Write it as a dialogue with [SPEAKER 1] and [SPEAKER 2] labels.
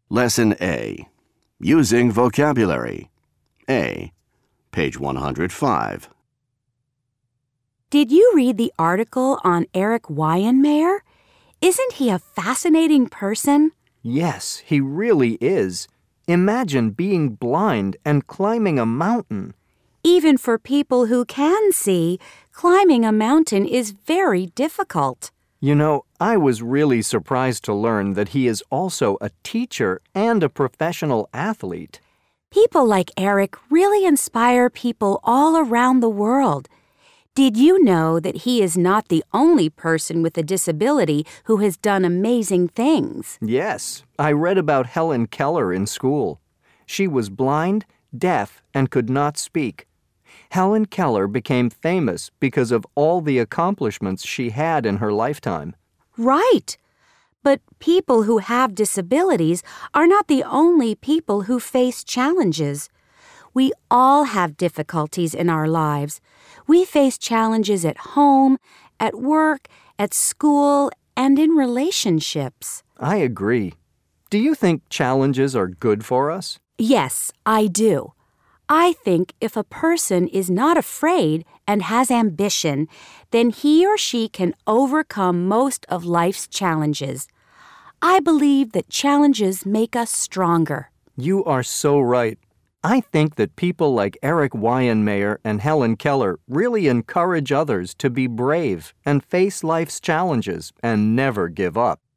[SPEAKER 1] Lesson A. Using vocabulary. A. Page 105.
[SPEAKER 2] Did you read the article on Erik Weihenmayer? Isn't he a fascinating person?
[SPEAKER 3] Yes, he really is. Imagine being blind and climbing a mountain.
[SPEAKER 2] Even for people who can see, climbing a mountain is very difficult.
[SPEAKER 3] You know, I was really surprised to learn that he is also a teacher and a professional athlete.
[SPEAKER 2] People like Erik really inspire people all around the world. Did you know that he is not the only person with a disability who has done amazing things?
[SPEAKER 3] Yes, I read about Helen Keller in school. She was blind, deaf, and could not speak. Helen Keller became famous because of all the accomplishments she had in her lifetime.
[SPEAKER 2] Right. But people who have disabilities are not the only people who face challenges. We all have difficulties in our lives. We face challenges at home, at work, at school, and in relationships.
[SPEAKER 3] I agree. Do you think challenges are good for us?
[SPEAKER 2] Yes, I do. I think if a person is not afraid and has ambition, then he or she can overcome most of life's challenges. I believe that challenges make us stronger.
[SPEAKER 3] You are so right. I think that people like Erik Weihenmayer and Helen Keller really encourage others to be brave and face life's challenges and never give up.